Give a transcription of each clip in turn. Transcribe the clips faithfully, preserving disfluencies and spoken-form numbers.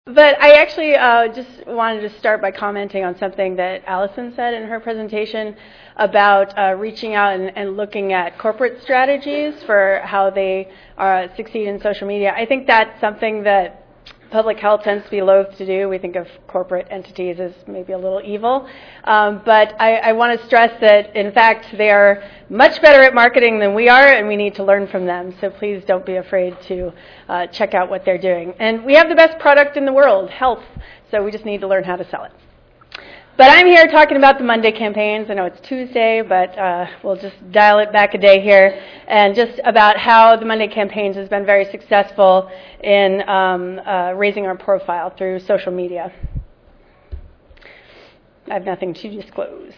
But I actually uh, just wanted to start by commenting on something that Allison said in her presentation about uh, reaching out and, and looking at corporate strategies for how they uh, succeed in social media. I think that's something that public health tends to be loath to do. We think of corporate entities as maybe a little evil. Um, but I, I want to stress that, in fact, they are much better at marketing than we are, and we need to learn from them. So please don't be afraid to uh, check out what they're doing. And we have the best product in the world, health, so we just need to learn how to sell it. But I'm here talking about the Monday campaigns. I know it's Tuesday, but uh, we'll just dial it back a day here, and just about how the Monday campaigns has been very successful in um, uh, raising our profile through social media. I have nothing to disclose.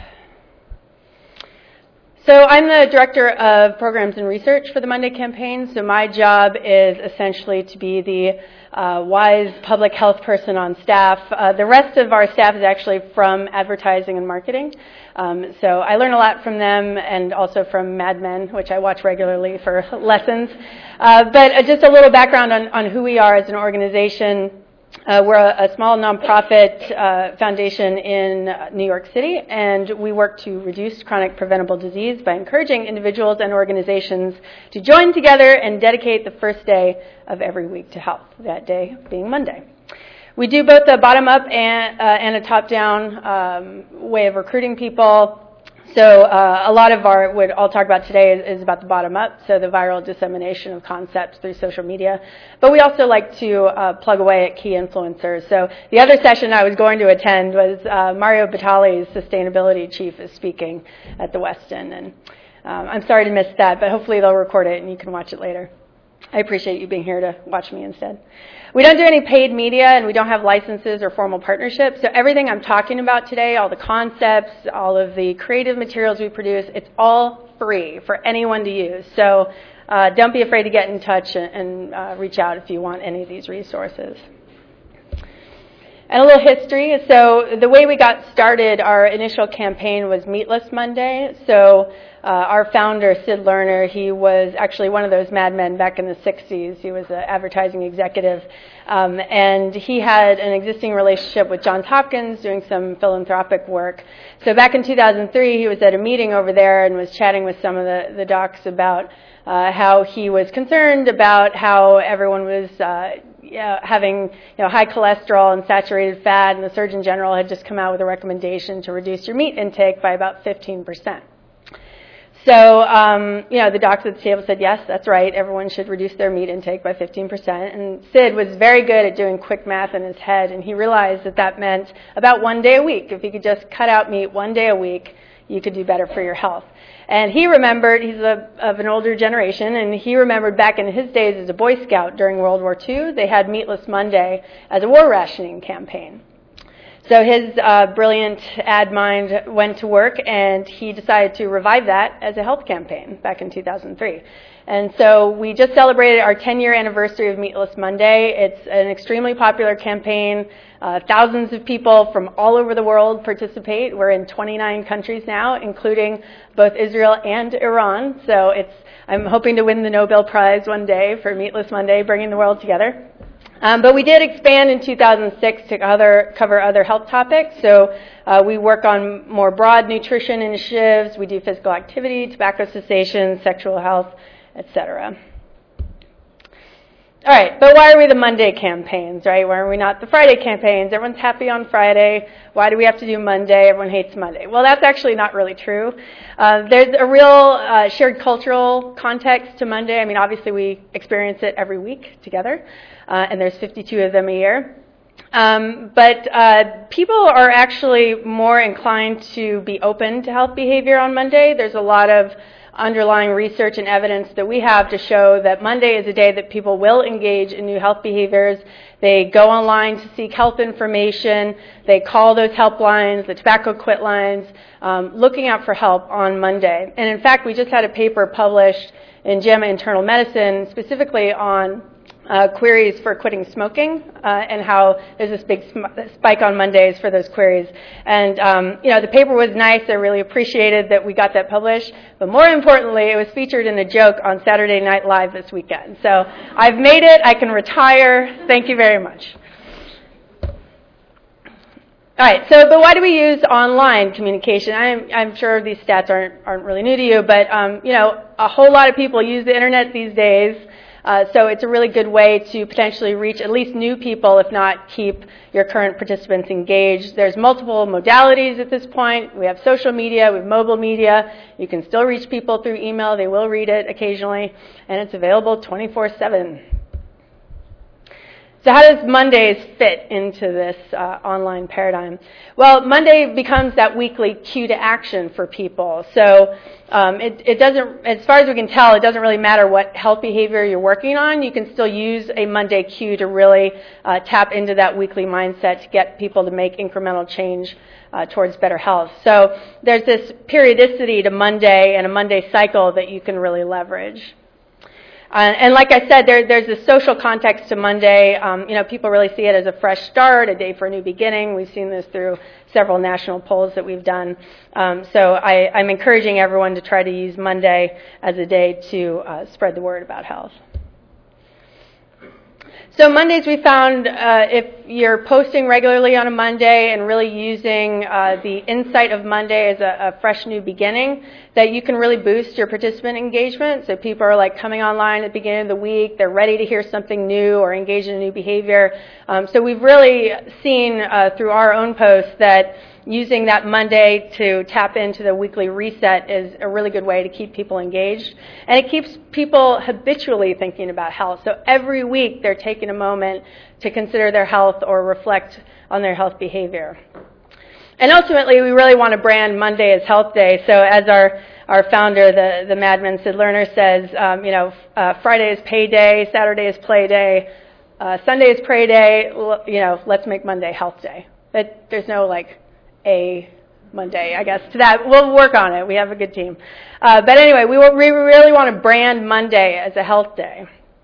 So I'm the director of programs and research for the Monday campaign. So my job is essentially to be the uh, wise public health person on staff. Uh, the rest of our staff is actually from advertising and marketing. Um, so I learn a lot from them, and also from Mad Men, which I watch regularly for lessons. Uh, but uh, just a little background on, on who we are as an organization. Uh, we're a, a small nonprofit uh, foundation in New York City, and we work to reduce chronic preventable disease by encouraging individuals and organizations to join together and dedicate the first day of every week to health, that day being Monday. We do both a bottom-up and, uh, and a top-down um, way of recruiting people. So uh, a lot of our, what I'll talk about today is, is about the bottom-up, so the viral dissemination of concepts through social media. But we also like to uh, plug away at key influencers. So the other session I was going to attend was uh, Mario Batali's sustainability chief is speaking at the Westin. And um, I'm sorry to miss that, but hopefully they'll record it and you can watch it later. I appreciate you being here to watch me instead. We don't do any paid media, and we don't have licenses or formal partnerships. So everything I'm talking about today, all the concepts, all of the creative materials we produce, it's all free for anyone to use. So uh, don't be afraid to get in touch and, and uh, reach out if you want any of these resources. And a little history. So the way we got started, our initial campaign was Meatless Monday. So uh, our founder, Sid Lerner, he was actually one of those Mad Men back in the sixties. He was an advertising executive. Um, and he had an existing relationship with Johns Hopkins doing some philanthropic work. So back in two thousand three, he was at a meeting over there and was chatting with some of the, the docs about uh, how he was concerned about how everyone was uh, Yeah, having you know, high cholesterol and saturated fat, and the Surgeon General had just come out with a recommendation to reduce your meat intake by about fifteen percent. So, um, you know, the docs at the table said, yes, that's right, everyone should reduce their meat intake by fifteen percent. And Sid was very good at doing quick math in his head, and he realized that that meant about one day a week. If you could just cut out meat one day a week, you could do better for your health. And he remembered, he's a, of an older generation, and he remembered back in his days as a Boy Scout during World War Two, they had Meatless Monday as a war rationing campaign. So his uh, brilliant ad mind went to work, and he decided to revive that as a health campaign back in two thousand three. And so we just celebrated our ten-year anniversary of Meatless Monday. It's an extremely popular campaign. Uh, thousands of people from all over the world participate. We're in twenty-nine countries now, including both Israel and Iran. So it's, I'm hoping to win the Nobel Prize one day for Meatless Monday, bringing the world together. Um, but we did expand in two thousand six to other, cover other health topics. So uh, we work on more broad nutrition initiatives. We do physical activity, tobacco cessation, sexual health, et cetera. All right, but why are we the Monday campaigns, right? Why are we not the Friday campaigns? Everyone's happy on Friday. Why do we have to do Monday? Everyone hates Monday. Well, that's actually not really true. Uh, there's a real uh, shared cultural context to Monday. I mean, obviously we experience it every week together, uh, and there's fifty-two of them a year. Um, but uh, people are actually more inclined to be open to health behavior on Monday. There's a lot of underlying research and evidence that we have to show that Monday is a day that people will engage in new health behaviors. They go online to seek health information. They call those helplines, the tobacco quit lines, um, looking out for help on Monday. And in fact, we just had a paper published in JAMA Internal Medicine specifically on Uh, queries for quitting smoking uh, and how there's this big sm- spike on Mondays for those queries. And, um, you know, the paper was nice. I really appreciated that we got that published. But more importantly, it was featured in a joke on Saturday Night Live this weekend. So I've made it. I can retire. Thank you very much. All right, so, but why do we use online communication? I'm, I'm sure these stats aren't, aren't really new to you, but, um, you know, a whole lot of people use the internet these days, uh, so it's a really good way to potentially reach at least new people, if not keep your current participants engaged. There's multiple modalities at this point. We have social media, we have mobile media. You can still reach people through email. They will read it occasionally, and it's available twenty-four seven. So how does Mondays fit into this uh, online paradigm? Well, Monday becomes that weekly cue to action for people. So um, it, it doesn't, as far as we can tell, it doesn't really matter what health behavior you're working on. You can still use a Monday cue to really uh, tap into that weekly mindset to get people to make incremental change uh, towards better health. So there's this periodicity to Monday and a Monday cycle that you can really leverage. Uh, and like I said, there, there's a social context to Monday. Um, you know, people really see it as a fresh start, a day for a new beginning. We've seen this through several national polls that we've done. Um, so I, I'm encouraging everyone to try to use Monday as a day to uh, spread the word about health. So Mondays, we found uh, if you're posting regularly on a Monday and really using uh, the insight of Monday as a, a fresh new beginning, that you can really boost your participant engagement. So people are like coming online at the beginning of the week, they're ready to hear something new or engage in a new behavior. Um, so we've really seen uh, through our own posts that using that Monday to tap into the weekly reset is a really good way to keep people engaged. And it keeps people habitually thinking about health. So every week they're taking a moment to consider their health or reflect on their health behavior. And ultimately, we really want to brand Monday as Health Day. So as our, our founder, the, the Madman Sid Lerner says, um, you know, uh, Friday is pay day, Saturday is play day, uh, Sunday is pray day, you know, let's make Monday Health Day. But there's no, like, a Monday, I guess, to that. We'll work on it. We have a good team. Uh, but anyway, we, will, we really want to brand Monday as a health day.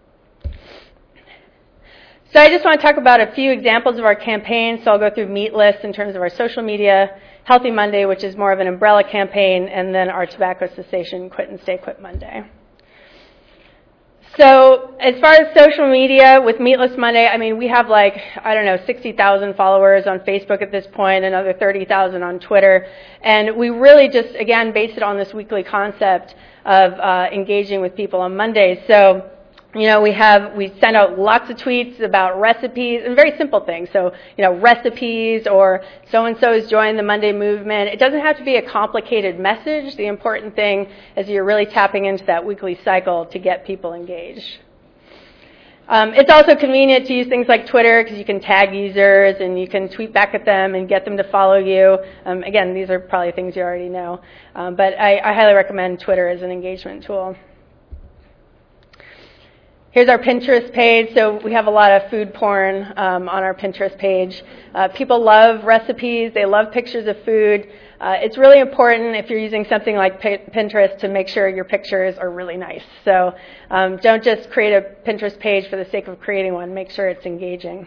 So I just want to talk about a few examples of our campaign. So I'll go through Meatless in terms of our social media, Healthy Monday, which is more of an umbrella campaign, and then our tobacco cessation Quit and Stay Quit Monday. So as far as social media with Meatless Monday, I mean, we have like, I don't know, sixty thousand followers on Facebook at this point, another thirty thousand on Twitter. And we really just, again, base it on this weekly concept of uh, engaging with people on Mondays. So, you know, we have, we send out lots of tweets about recipes and very simple things. So, you know, recipes or so-and-so's joined the Monday movement. It doesn't have to be a complicated message. The important thing is you're really tapping into that weekly cycle to get people engaged. Um, it's also convenient to use things like Twitter because you can tag users and you can tweet back at them and get them to follow you. Um, again, these are probably things you already know. Um, but I, I highly recommend Twitter as an engagement tool. Here's our Pinterest page. So we have a lot of food porn um, on our Pinterest page. Uh, people love recipes. They love pictures of food. Uh, it's really important if you're using something like P- Pinterest to make sure your pictures are really nice. So um, don't just create a Pinterest page for the sake of creating one. Make sure it's engaging.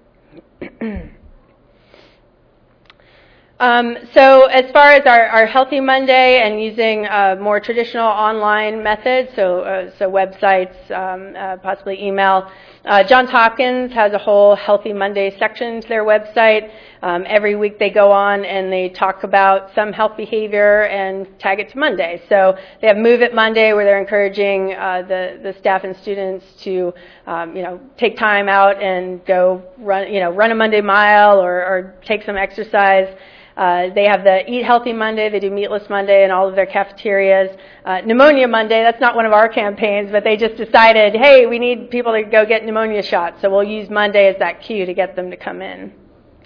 Um, so as far as our, our Healthy Monday and using uh, more traditional online methods, so uh, so websites, um, uh, possibly email, uh, Johns Hopkins has a whole Healthy Monday section to their website. Um, every week they go on and they talk about some health behavior and tag it to Monday. So they have Move It Monday where they're encouraging uh, the, the staff and students to um, you know, take time out and go run, you know, run a Monday mile or, or take some exercise. Uh, they have the Eat Healthy Monday, they do Meatless Monday in all of their cafeterias. Uh, Pneumonia Monday, that's not one of our campaigns, but they just decided, hey, we need people to go get pneumonia shots, so we'll use Monday as that cue to get them to come in.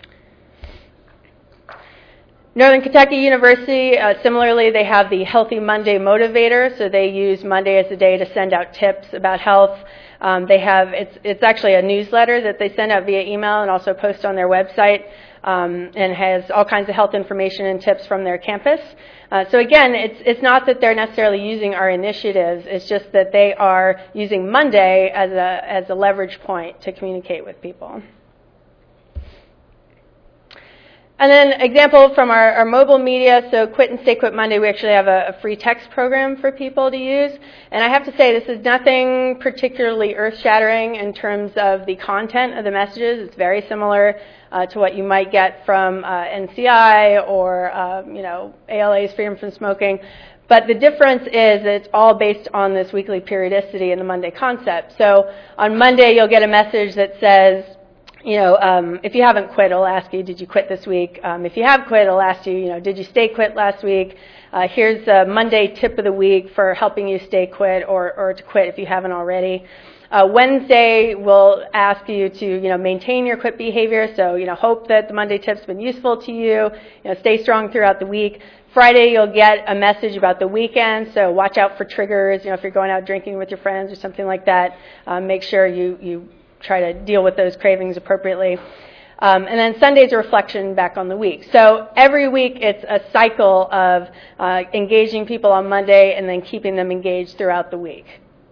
Northern Kentucky University, uh, similarly, they have the Healthy Monday Motivator, so they use Monday as a day to send out tips about health. Um, they have, it's, it's actually a newsletter that they send out via email and also post on their website. Um, and has all kinds of health information and tips from their campus. Uh, so again, it's, it's not that they're necessarily using our initiatives, it's just that they are using Monday as a, as a leverage point to communicate with people. And then example from our, our mobile media, so Quit and Stay Quit Monday, we actually have a, a free text program for people to use. And I have to say, this is nothing particularly earth-shattering in terms of the content of the messages. It's very similar uh, to what you might get from uh, N C I or, uh, you know, A L A's Freedom from Smoking. But the difference is that it's all based on this weekly periodicity and the Monday concept. So on Monday, you'll get a message that says, you know, um, if you haven't quit, it'll ask you, did you quit this week? Um, if you have quit, it'll ask you, you know, did you stay quit last week? Uh, here's a Monday tip of the week for helping you stay quit or, or to quit if you haven't already. Uh, Wednesday will ask you to, you know, maintain your quit behavior. So, you know, hope that the Monday tip's been useful to you. You know, stay strong throughout the week. Friday, you'll get a message about the weekend. So watch out for triggers. You know, if you're going out drinking with your friends or something like that, um, make sure you, you try to deal with those cravings appropriately. Um, and then Sunday's a reflection back on the week. So every week it's a cycle of uh, engaging people on Monday and then keeping them engaged throughout the week.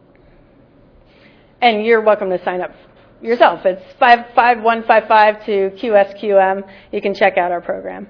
And you're welcome to sign up yourself. It's five five one five five to Q S Q M. You can check out our program.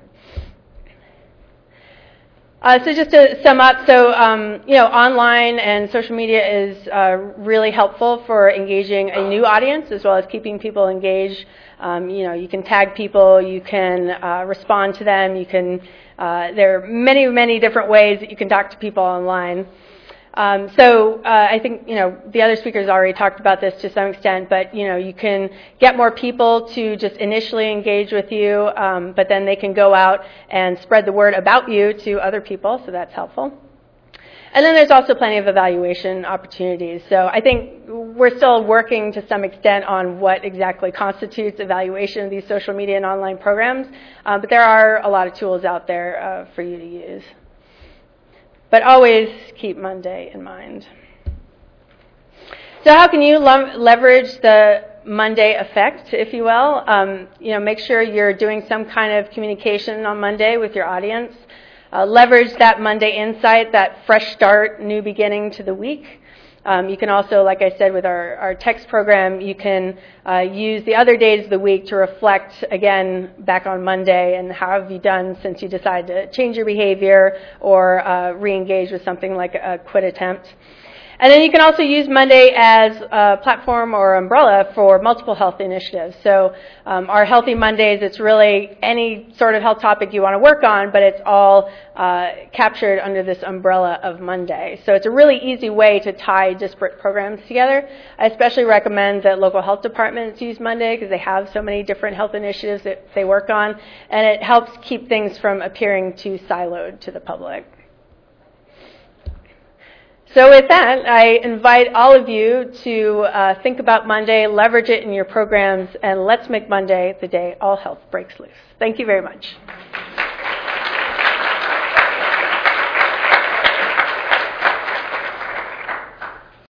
Uh, so just to sum up, so um, you know, online and social media is uh, really helpful for engaging a new audience as well as keeping people engaged. Um, you know, you can tag people, you can uh, respond to them, you can. Uh, there are many, many different ways that you can talk to people online. Um, so uh, I think, you know, the other speakers already talked about this to some extent, but, you know, you can get more people to just initially engage with you, um, but then they can go out and spread the word about you to other people, so that's helpful. And then there's also plenty of evaluation opportunities. So I think we're still working to some extent on what exactly constitutes evaluation of these social media and online programs, uh, but there are a lot of tools out there uh, for you to use. But always keep Monday in mind. So how can you le- leverage the Monday effect, if you will? Um, you know, make sure you're doing some kind of communication on Monday with your audience. Uh, leverage that Monday insight, that fresh start, new beginning to the week. Um, you can also, like I said, with our, our text program, you can uh, use the other days of the week to reflect, again, back on Monday and how have you done since you decided to change your behavior or uh, re-engage with something like a quit attempt. And then you can also use Monday as a platform or umbrella for multiple health initiatives. So um, our Healthy Mondays, it's really any sort of health topic you want to work on, but it's all uh, captured under this umbrella of Monday. So it's a really easy way to tie disparate programs together. I especially recommend that local health departments use Monday because they have so many different health initiatives that they work on, and it helps keep things from appearing too siloed to the public. So with that, I invite all of you to uh, think about Monday, leverage it in your programs, and let's make Monday the day all health breaks loose. Thank you very much.